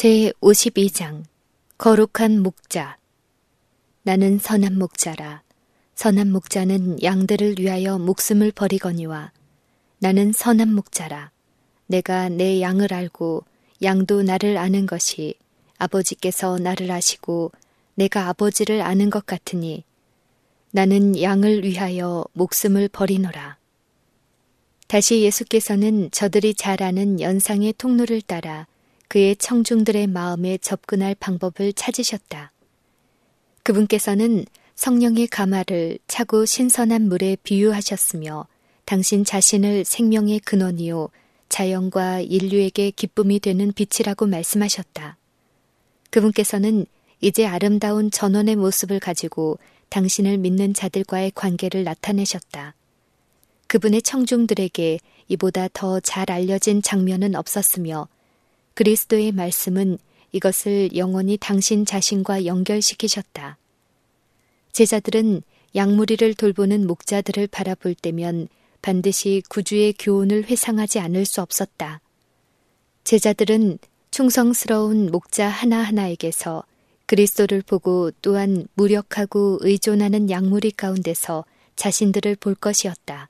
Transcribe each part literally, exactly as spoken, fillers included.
제오십이 장 거룩한 목자. 나는 선한 목자라. 선한 목자는 양들을 위하여 목숨을 버리거니와 나는 선한 목자라. 내가 내 양을 알고 양도 나를 아는 것이 아버지께서 나를 아시고 내가 아버지를 아는 것 같으니 나는 양을 위하여 목숨을 버리노라. 다시 예수께서는 저들이 잘 아는 연상의 통로를 따라 그의 청중들의 마음에 접근할 방법을 찾으셨다. 그분께서는 성령의 가마를 차고 신선한 물에 비유하셨으며 당신 자신을 생명의 근원이요 자연과 인류에게 기쁨이 되는 빛이라고 말씀하셨다. 그분께서는 이제 아름다운 전원의 모습을 가지고 당신을 믿는 자들과의 관계를 나타내셨다. 그분의 청중들에게 이보다 더 잘 알려진 장면은 없었으며 그리스도의 말씀은 이것을 영원히 당신 자신과 연결시키셨다. 제자들은 양무리를 돌보는 목자들을 바라볼 때면 반드시 구주의 교훈을 회상하지 않을 수 없었다. 제자들은 충성스러운 목자 하나하나에게서 그리스도를 보고 또한 무력하고 의존하는 양무리 가운데서 자신들을 볼 것이었다.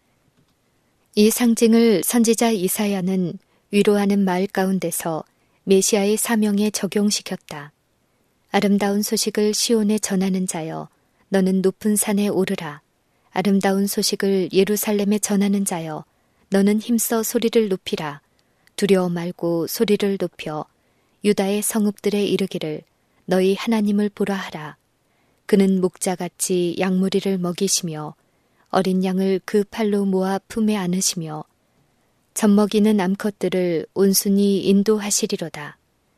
이 상징을 선지자 이사야는 위로하는 말 가운데서 메시아의 사명에 적용시켰다. 아름다운 소식을 시온에 전하는 자여, 너는 높은 산에 오르라. 아름다운 소식을 예루살렘에 전하는 자여, 너는 힘써 소리를 높이라. 두려워 말고 소리를 높여 유다의 성읍들에 이르기를 너희 하나님을 보라 하라. 그는 목자같이 양무리를 먹이시며 어린 양을 그 팔로 모아 품에 안으시며 젖먹이는 암컷들을 온순히 인도하시리로다.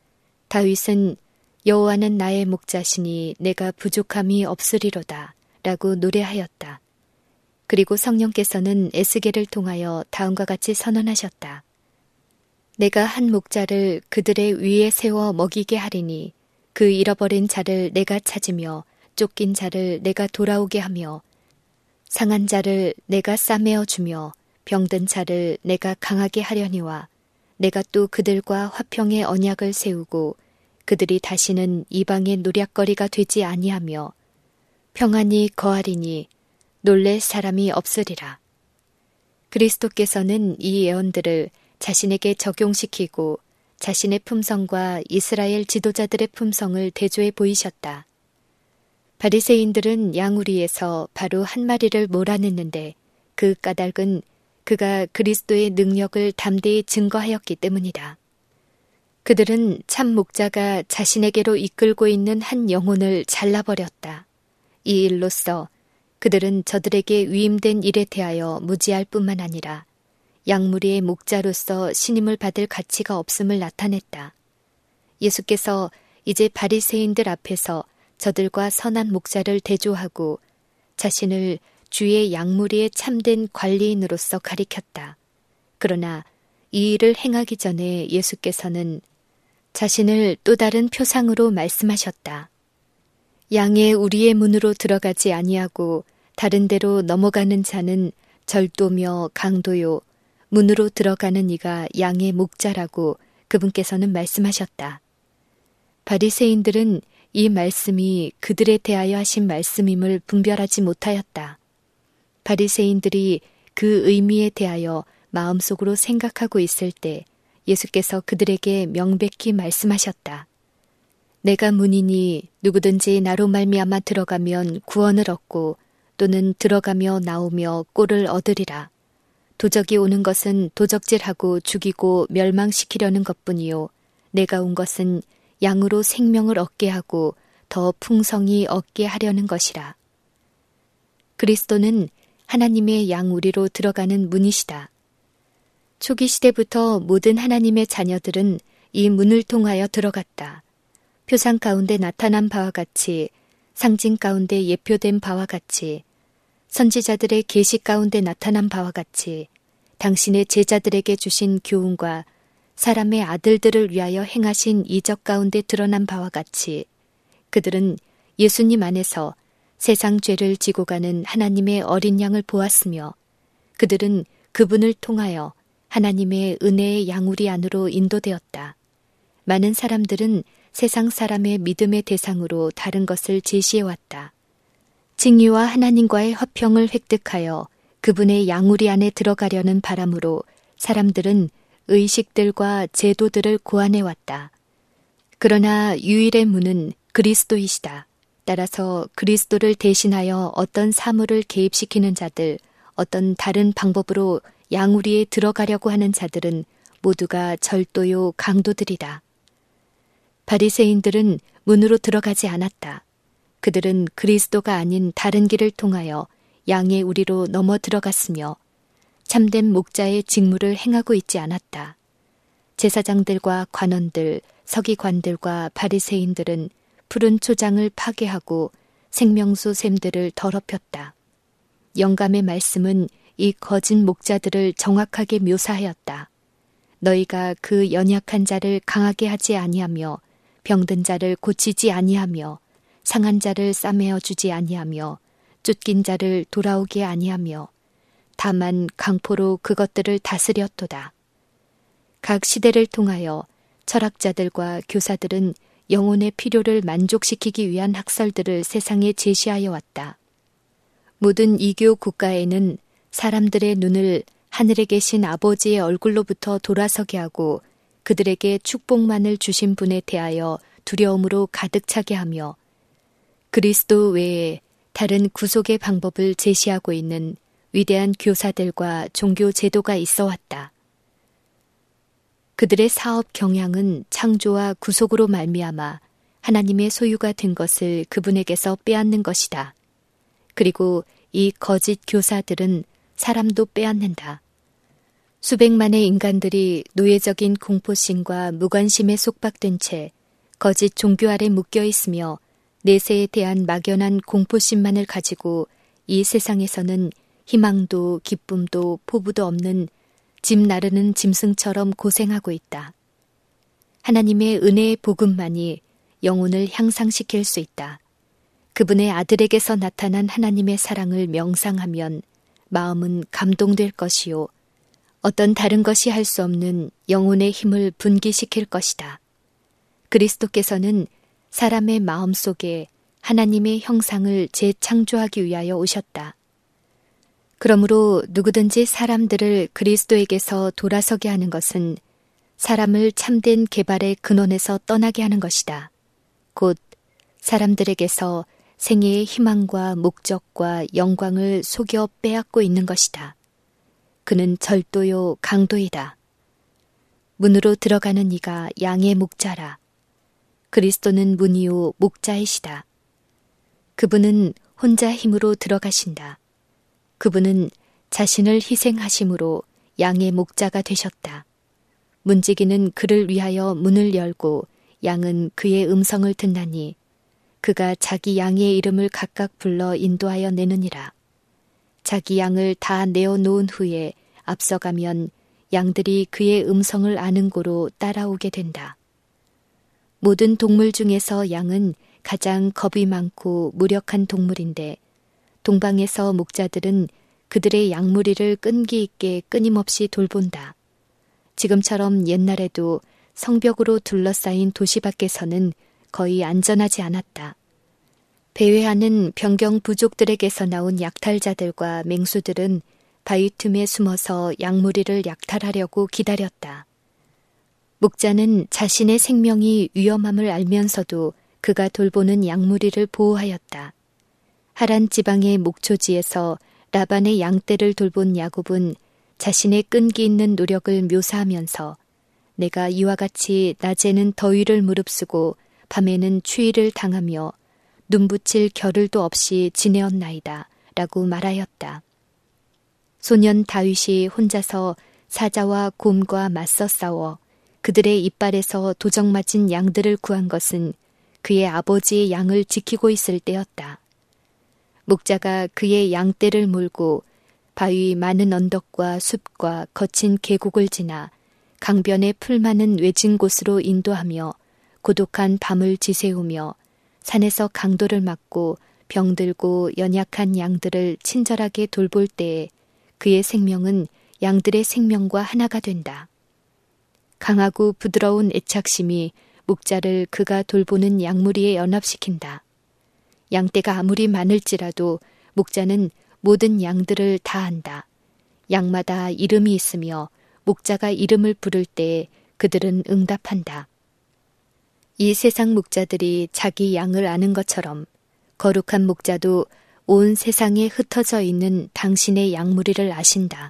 다윗은 여호와는 나의 목자시니 내가 부족함이 없으리로다 라고 노래하였다. 그리고 성령께서는 에스겔을 통하여 다음과 같이 선언하셨다. 내가 한 목자를 그들의 위에 세워 먹이게 하리니 그 잃어버린 자를 내가 찾으며 쫓긴 자를 내가 돌아오게 하며 상한 자를 내가 싸매어 주며 병든 자를 내가 강하게 하려니와 내가 또 그들과 화평의 언약을 세우고 그들이 다시는 이방의 노략거리가 되지 아니하며 평안히 거하리니 놀랄 사람이 없으리라. 그리스도께서는 이 예언들을 자신에게 적용시키고 자신의 품성과 이스라엘 지도자들의 품성을 대조해 보이셨다. 바리새인들은 양우리에서 바로 한 마리를 몰아냈는데 그 까닭은 그가 그리스도의 능력을 담대히 증거하였기 때문이다. 그들은 참 목자가 자신에게로 이끌고 있는 한 영혼을 잘라버렸다. 이 일로써 그들은 저들에게 위임된 일에 대하여 무지할 뿐만 아니라 양무리의 목자로서 신임을 받을 가치가 없음을 나타냈다. 예수께서 이제 바리새인들 앞에서 저들과 선한 목자를 대조하고 자신을 주의 양무리의 참된 관리인으로서 가리켰다. 그러나 이 일을 행하기 전에 예수께서는 자신을 또 다른 표상으로 말씀하셨다. 양의 우리의 문으로 들어가지 아니하고 다른 데로 넘어가는 자는 절도며 강도요 문으로 들어가는 이가 양의 목자라고 그분께서는 말씀하셨다. 바리새인들은 이 말씀이 그들에 대하여 하신 말씀임을 분별하지 못하였다. 바리새인들이 그 의미에 대하여 마음속으로 생각하고 있을 때 예수께서 그들에게 명백히 말씀하셨다. 내가 문이니 누구든지 나로 말미암아 들어가면 구원을 얻고 또는 들어가며 나오며 꼴을 얻으리라. 도적이 오는 것은 도적질하고 죽이고 멸망시키려는 것뿐이요 내가 온 것은 양으로 생명을 얻게 하고 더 풍성히 얻게 하려는 것이라. 그리스도는 하나님의 양우리로 들어가는 문이시다. 초기 시대부터 모든 하나님의 자녀들은 이 문을 통하여 들어갔다. 표상 가운데 나타난 바와 같이, 상징 가운데 예표된 바와 같이, 선지자들의 계시 가운데 나타난 바와 같이 당신의 제자들에게 주신 교훈과 사람의 아들들을 위하여 행하신 이적 가운데 드러난 바와 같이 그들은 예수님 안에서 세상 죄를 지고 가는 하나님의 어린 양을 보았으며 그들은 그분을 통하여 하나님의 은혜의 양우리 안으로 인도되었다. 많은 사람들은 세상 사람의 믿음의 대상으로 다른 것을 제시해왔다. 칭의와 하나님과의 화평을 획득하여 그분의 양우리 안에 들어가려는 바람으로 사람들은 의식들과 제도들을 고안해왔다. 그러나 유일의 문은 그리스도이시다. 따라서 그리스도를 대신하여 어떤 사물을 개입시키는 자들, 어떤 다른 방법으로 양우리에 들어가려고 하는 자들은 모두가 절도요 강도들이다. 바리새인들은 문으로 들어가지 않았다. 그들은 그리스도가 아닌 다른 길을 통하여 양의 우리로 넘어 들어갔으며 참된 목자의 직무를 행하고 있지 않았다. 제사장들과 관원들, 서기관들과 바리새인들은 푸른 초장을 파괴하고 생명수 샘들을 더럽혔다. 영감의 말씀은 이 거짓 목자들을 정확하게 묘사하였다. 너희가 그 연약한 자를 강하게 하지 아니하며 병든 자를 고치지 아니하며 상한 자를 싸매어 주지 아니하며 쫓긴 자를 돌아오게 아니하며 다만 강포로 그것들을 다스렸도다. 각 시대를 통하여 철학자들과 교사들은 영혼의 필요를 만족시키기 위한 학설들을 세상에 제시하여 왔다. 모든 이교 국가에는 사람들의 눈을 하늘에 계신 아버지의 얼굴로부터 돌아서게 하고 그들에게 축복만을 주신 분에 대하여 두려움으로 가득 차게 하며 그리스도 외에 다른 구속의 방법을 제시하고 있는 위대한 교사들과 종교 제도가 있어 왔다. 그들의 사업 경향은 창조와 구속으로 말미암아 하나님의 소유가 된 것을 그분에게서 빼앗는 것이다. 그리고 이 거짓 교사들은 사람도 빼앗는다. 수백만의 인간들이 노예적인 공포심과 무관심에 속박된 채 거짓 종교 아래 묶여 있으며 내세에 대한 막연한 공포심만을 가지고 이 세상에서는 희망도 기쁨도 포부도 없는 짐 나르는 짐승처럼 고생하고 있다. 하나님의 은혜의 복음만이 영혼을 향상시킬 수 있다. 그분의 아들에게서 나타난 하나님의 사랑을 명상하면 마음은 감동될 것이요. 어떤 다른 것이 할 수 없는 영혼의 힘을 분기시킬 것이다. 그리스도께서는 사람의 마음 속에 하나님의 형상을 재창조하기 위하여 오셨다. 그러므로 누구든지 사람들을 그리스도에게서 돌아서게 하는 것은 사람을 참된 개발의 근원에서 떠나게 하는 것이다. 곧 사람들에게서 생애의 희망과 목적과 영광을 속여 빼앗고 있는 것이다. 그는 절도요 강도이다. 문으로 들어가는 이가 양의 목자라. 그리스도는 문이요 목자이시다. 그분은 혼자 힘으로 들어가신다. 그분은 자신을 희생하심으로 양의 목자가 되셨다. 문지기는 그를 위하여 문을 열고 양은 그의 음성을 듣나니 그가 자기 양의 이름을 각각 불러 인도하여 내느니라. 자기 양을 다 내어놓은 후에 앞서가면 양들이 그의 음성을 아는 고로 따라오게 된다. 모든 동물 중에서 양은 가장 겁이 많고 무력한 동물인데 동방에서 목자들은 그들의 양무리를 끈기 있게 끊임없이 돌본다. 지금처럼 옛날에도 성벽으로 둘러싸인 도시 밖에서는 거의 안전하지 않았다. 배회하는 병경 부족들에게서 나온 약탈자들과 맹수들은 바위 틈에 숨어서 양무리를 약탈하려고 기다렸다. 목자는 자신의 생명이 위험함을 알면서도 그가 돌보는 양무리를 보호하였다. 하란 지방의 목초지에서 라반의 양떼를 돌본 야곱은 자신의 끈기 있는 노력을 묘사하면서 내가 이와 같이 낮에는 더위를 무릅쓰고 밤에는 추위를 당하며 눈붙일 겨를도 없이 지내었나이다 라고 말하였다. 소년 다윗이 혼자서 사자와 곰과 맞서 싸워 그들의 이빨에서 도적 맞은 양들을 구한 것은 그의 아버지의 양을 지키고 있을 때였다. 목자가 그의 양떼를 몰고 바위 많은 언덕과 숲과 거친 계곡을 지나 강변에 풀 많은 외진 곳으로 인도하며 고독한 밤을 지새우며 산에서 강도를 막고 병들고 연약한 양들을 친절하게 돌볼 때에 그의 생명은 양들의 생명과 하나가 된다. 강하고 부드러운 애착심이 목자를 그가 돌보는 양무리에 연합시킨다. 양떼가 아무리 많을지라도 목자는 모든 양들을 다 안다. 양마다 이름이 있으며 목자가 이름을 부를 때 그들은 응답한다. 이 세상 목자들이 자기 양을 아는 것처럼 거룩한 목자도 온 세상에 흩어져 있는 당신의 양무리를 아신다.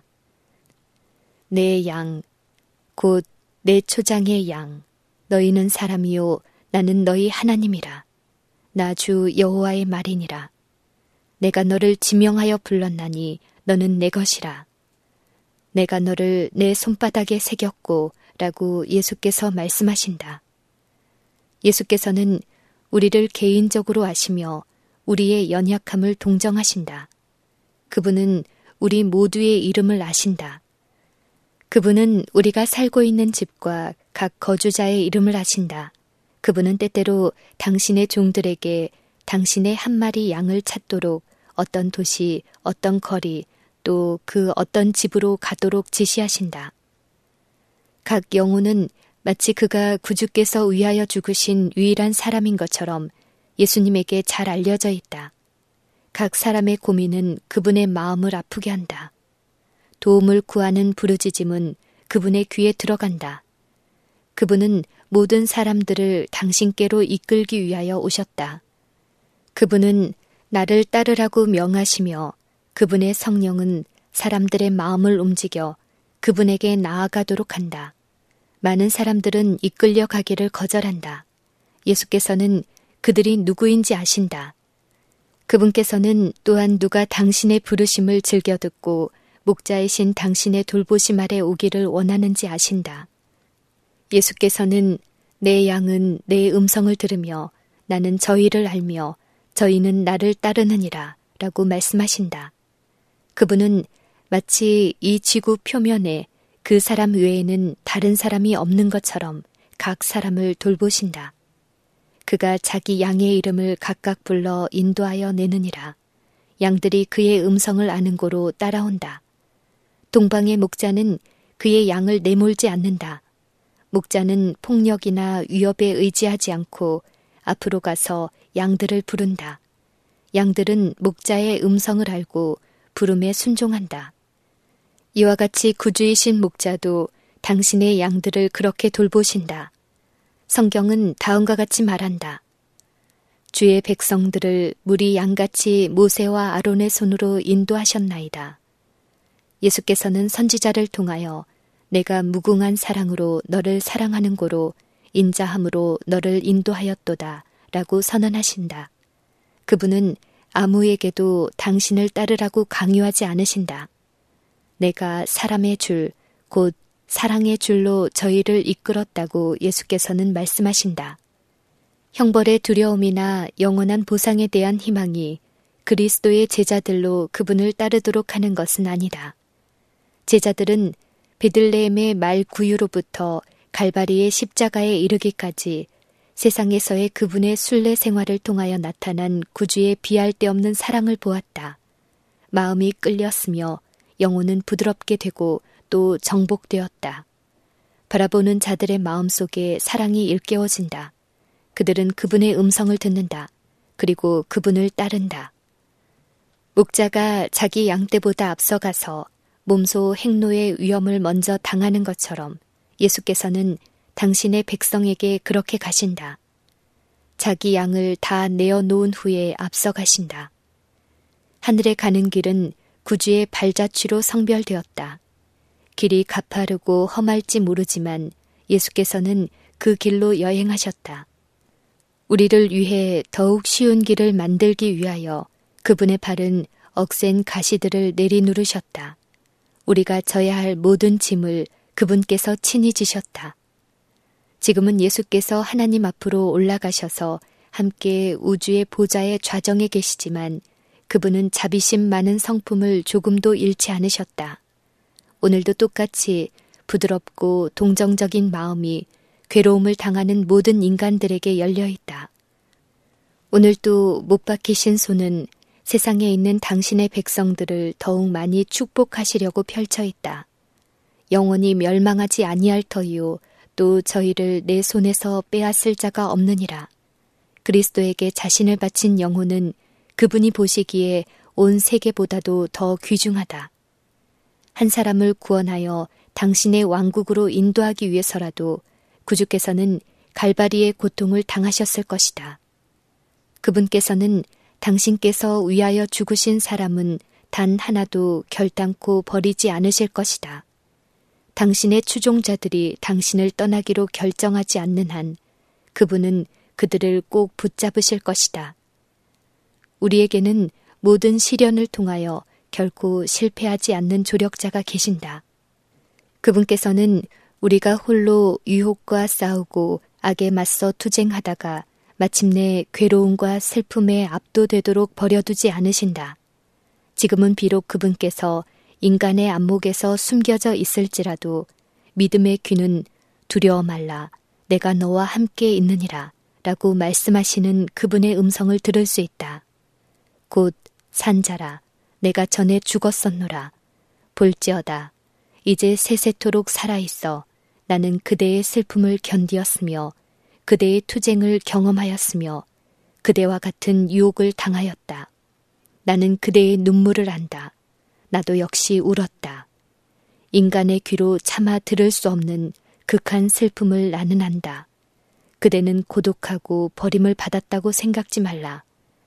내 양, 곧 내 초장의 양, 너희는 사람이요 나는 너희 하나님이라. 나 주 여호와의 말이니라. 내가 너를 지명하여 불렀나니 너는 내 것이라. 내가 너를 내 손바닥에 새겼고 라고 예수께서 말씀하신다. 예수께서는 우리를 개인적으로 아시며 우리의 연약함을 동정하신다. 그분은 우리 모두의 이름을 아신다. 그분은 우리가 살고 있는 집과 각 거주자의 이름을 아신다. 그분은 때때로 당신의 종들에게 당신의 한 마리 양을 찾도록 어떤 도시, 어떤 거리, 또 그 어떤 집으로 가도록 지시하신다. 각 영혼은 마치 그가 구주께서 위하여 죽으신 유일한 사람인 것처럼 예수님에게 잘 알려져 있다. 각 사람의 고민은 그분의 마음을 아프게 한다. 도움을 구하는 부르짖음은 그분의 귀에 들어간다. 그분은 모든 사람들을 당신께로 이끌기 위하여 오셨다. 그분은 나를 따르라고 명하시며 그분의 성령은 사람들의 마음을 움직여 그분에게 나아가도록 한다. 많은 사람들은 이끌려 가기를 거절한다. 예수께서는 그들이 누구인지 아신다. 그분께서는 또한 누가 당신의 부르심을 즐겨 듣고 목자이신 당신의 돌보심 아래 오기를 원하는지 아신다. 예수께서는 내 양은 내 음성을 들으며 나는 저희를 알며 저희는 나를 따르느니라 라고 말씀하신다. 그분은 마치 이 지구 표면에 그 사람 외에는 다른 사람이 없는 것처럼 각 사람을 돌보신다. 그가 자기 양의 이름을 각각 불러 인도하여 내느니라. 양들이 그의 음성을 아는 고로 따라온다. 동방의 목자는 그의 양을 내몰지 않는다. 목자는 폭력이나 위협에 의지하지 않고 앞으로 가서 양들을 부른다. 양들은 목자의 음성을 알고 부름에 순종한다. 이와 같이 구주이신 목자도 당신의 양들을 그렇게 돌보신다. 성경은 다음과 같이 말한다. 주의 백성들을 물이 양같이 모세와 아론의 손으로 인도하셨나이다. 예수께서는 선지자를 통하여 내가 무궁한 사랑으로 너를 사랑하는 고로 인자함으로 너를 인도하였도다 라고 선언하신다. 그분은 아무에게도 당신을 따르라고 강요하지 않으신다. 내가 사람의 줄, 곧 사랑의 줄로 저희를 이끌었다고 예수께서는 말씀하신다. 형벌의 두려움이나 영원한 보상에 대한 희망이 그리스도의 제자들로 그분을 따르도록 하는 것은 아니다. 제자들은 베들레헴의 말 구유로부터 갈바리의 십자가에 이르기까지 세상에서의 그분의 순례 생활을 통하여 나타난 구주의 비할 데 없는 사랑을 보았다. 마음이 끌렸으며 영혼은 부드럽게 되고 또 정복되었다. 바라보는 자들의 마음속에 사랑이 일깨워진다. 그들은 그분의 음성을 듣는다. 그리고 그분을 따른다. 목자가 자기 양떼보다 앞서가서 몸소 행로의 위험을 먼저 당하는 것처럼 예수께서는 당신의 백성에게 그렇게 가신다. 자기 양을 다 내어놓은 후에 앞서가신다. 하늘에 가는 길은 구주의 발자취로 성별되었다. 길이 가파르고 험할지 모르지만 예수께서는 그 길로 여행하셨다. 우리를 위해 더욱 쉬운 길을 만들기 위하여 그분의 발은 억센 가시들을 내리누르셨다. 우리가 져야 할 모든 짐을 그분께서 친히 지셨다. 지금은 예수께서 하나님 앞으로 올라가셔서 함께 우주의 보좌의 좌정에 계시지만 그분은 자비심 많은 성품을 조금도 잃지 않으셨다. 오늘도 똑같이 부드럽고 동정적인 마음이 괴로움을 당하는 모든 인간들에게 열려있다. 오늘도 못 박히신 손은 세상에 있는 당신의 백성들을 더욱 많이 축복하시려고 펼쳐있다. 영원히 멸망하지 아니할 터이요 또 저희를 내 손에서 빼앗을 자가 없느니라. 그리스도에게 자신을 바친 영혼은 그분이 보시기에 온 세계보다도 더 귀중하다. 한 사람을 구원하여 당신의 왕국으로 인도하기 위해서라도 구주께서는 갈바리의 고통을 당하셨을 것이다. 그분께서는 당신께서 위하여 죽으신 사람은 단 하나도 결단코 버리지 않으실 것이다. 당신의 추종자들이 당신을 떠나기로 결정하지 않는 한 그분은 그들을 꼭 붙잡으실 것이다. 우리에게는 모든 시련을 통하여 결코 실패하지 않는 조력자가 계신다. 그분께서는 우리가 홀로 유혹과 싸우고 악에 맞서 투쟁하다가 마침내 괴로움과 슬픔에 압도되도록 버려두지 않으신다. 지금은 비록 그분께서 인간의 안목에서 숨겨져 있을지라도 믿음의 귀는 두려워 말라, 내가 너와 함께 있느니라 라고 말씀하시는 그분의 음성을 들을 수 있다. 곧 산자라, 내가 전에 죽었었노라. 볼지어다, 이제 세세토록 살아있어 나는 그대의 슬픔을 견디었으며 그대의 투쟁을 경험하였으며 그대와 같은 유혹을 당하였다. 나는 그대의 눈물을 안다. 나도 역시 울었다. 인간의 귀로 차마 들을 수 없는 극한 슬픔을 나는 안다. 그대는 고독하고 버림을 받았다고 생각지 말라.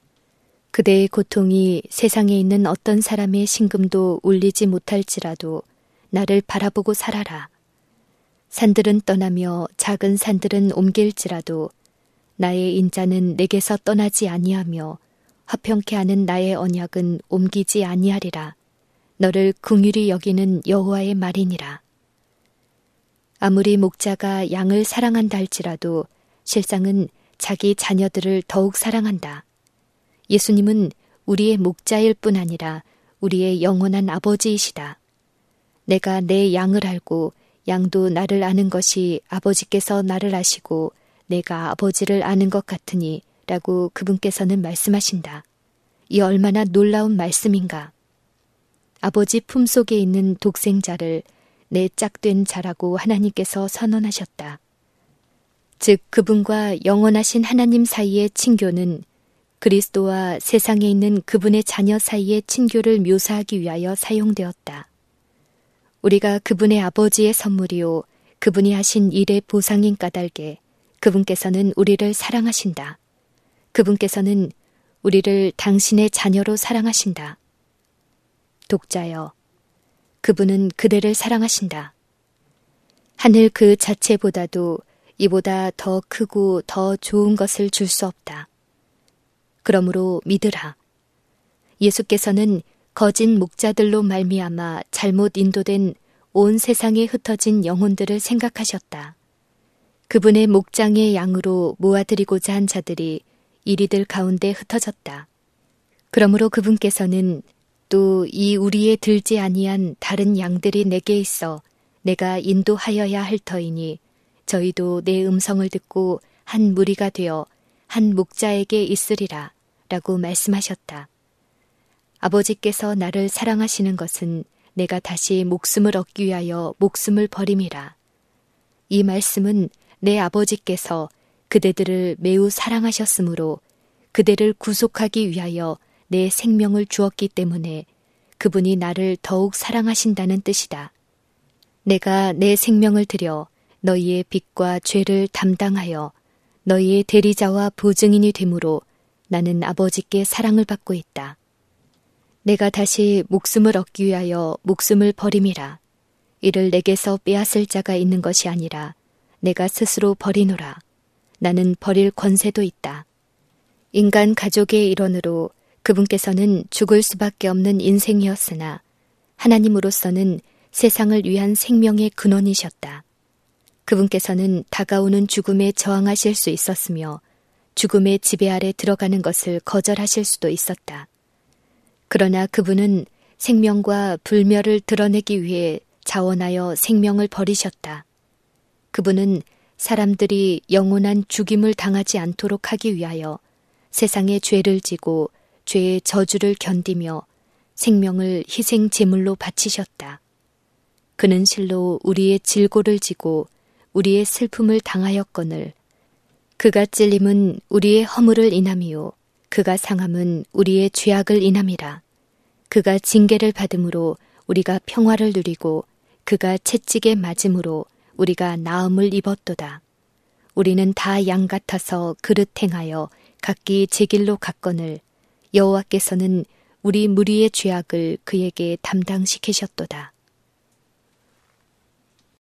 그대의 고통이 세상에 있는 어떤 사람의 심금도 울리지 못할지라도 나를 바라보고 살아라. 산들은 떠나며 작은 산들은 옮길지라도 나의 인자는 내게서 떠나지 아니하며 화평케 하는 나의 언약은 옮기지 아니하리라. 너를 긍휼히 여기는 여호와의 말이니라. 아무리 목자가 양을 사랑한다 할지라도 실상은 자기 자녀들을 더욱 사랑한다. 예수님은 우리의 목자일 뿐 아니라 우리의 영원한 아버지이시다. 내가 내 양을 알고 양도 나를 아는 것이 아버지께서 나를 아시고 내가 아버지를 아는 것 같으니 라고 그분께서는 말씀하신다. 이 얼마나 놀라운 말씀인가. 아버지 품속에 있는 독생자를 내 짝된 자라고 하나님께서 선언하셨다. 즉 그분과 영원하신 하나님 사이의 친교는 그리스도와 세상에 있는 그분의 자녀 사이의 친교를 묘사하기 위하여 사용되었다. 우리가 그분의 아버지의 선물이요 그분이 하신 일의 보상인 까닭에 그분께서는 우리를 사랑하신다. 그분께서는 우리를 당신의 자녀로 사랑하신다. 독자여, 그분은 그대를 사랑하신다. 하늘 그 자체보다도 이보다 더 크고 더 좋은 것을 줄 수 없다. 그러므로 믿으라. 예수께서는 거짓 목자들로 말미암아 잘못 인도된 온 세상에 흩어진 영혼들을 생각하셨다. 그분의 목장의 양으로 모아드리고자 한 자들이 이리들 가운데 흩어졌다. 그러므로 그분께서는 또 이 우리에 들지 아니한 다른 양들이 내게 있어 내가 인도하여야 할 터이니 저희도 내 음성을 듣고 한 무리가 되어 한 목자에게 있으리라 라고 말씀하셨다. 아버지께서 나를 사랑하시는 것은 내가 다시 목숨을 얻기 위하여 목숨을 버림이라. 이 말씀은 내 아버지께서 그대들을 매우 사랑하셨으므로 그대를 구속하기 위하여 내 생명을 주었기 때문에 그분이 나를 더욱 사랑하신다는 뜻이다. 내가 내 생명을 들여 너희의 빚과 죄를 담당하여 너희의 대리자와 보증인이 되므로 나는 아버지께 사랑을 받고 있다. 내가 다시 목숨을 얻기 위하여 목숨을 버림이라. 이를 내게서 빼앗을 자가 있는 것이 아니라 내가 스스로 버리노라. 나는 버릴 권세도 있다. 인간 가족의 일원으로 그분께서는 죽을 수밖에 없는 인생이었으나 하나님으로서는 세상을 위한 생명의 근원이셨다. 그분께서는 다가오는 죽음에 저항하실 수 있었으며 죽음의 지배 아래 들어가는 것을 거절하실 수도 있었다. 그러나 그분은 생명과 불멸을 드러내기 위해 자원하여 생명을 버리셨다. 그분은 사람들이 영원한 죽임을 당하지 않도록 하기 위하여 세상의 죄를 지고 죄의 저주를 견디며 생명을 희생 제물로 바치셨다. 그는 실로 우리의 질고를 지고 우리의 슬픔을 당하였거늘 그가 찔림은 우리의 허물을 인함이요 그가 상함은 우리의 죄악을 인함이라. 그가 징계를 받음으로 우리가 평화를 누리고 그가 채찍에 맞음으로 우리가 나음을 입었도다. 우리는 다 양 같아서 그릇 행하여 각기 제 길로 갔거늘 여호와께서는 우리 무리의 죄악을 그에게 담당시키셨도다.